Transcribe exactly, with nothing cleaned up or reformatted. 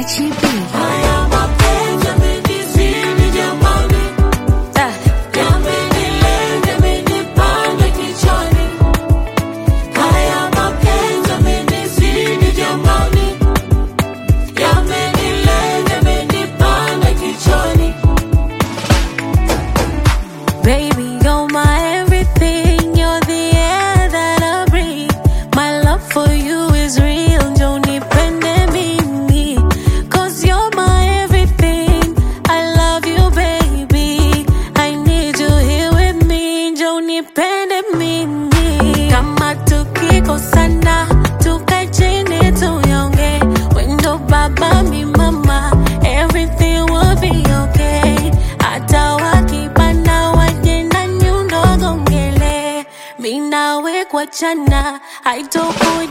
Gachi B. Haya mapenzi yamenizidi jamani. Ah. Yamenilenga, yamenipanda kichwani. Haya mapenzi yamenizidi jamani. Yamenilenga, yamenipanda kichwani. Baby, you're my everything. You're the air that I breathe. My love for you is real. Don't nipende mimi, 'cause you're my everything. I love you, baby. I need you here with me. Don't nipende mimi. Kama tukikosana, tukae chini tuyaongee. Wendo baba mi mama, everything will be okay. Hata wakibana waje na nyundo gongele, mi nawe kuachana haitokuja.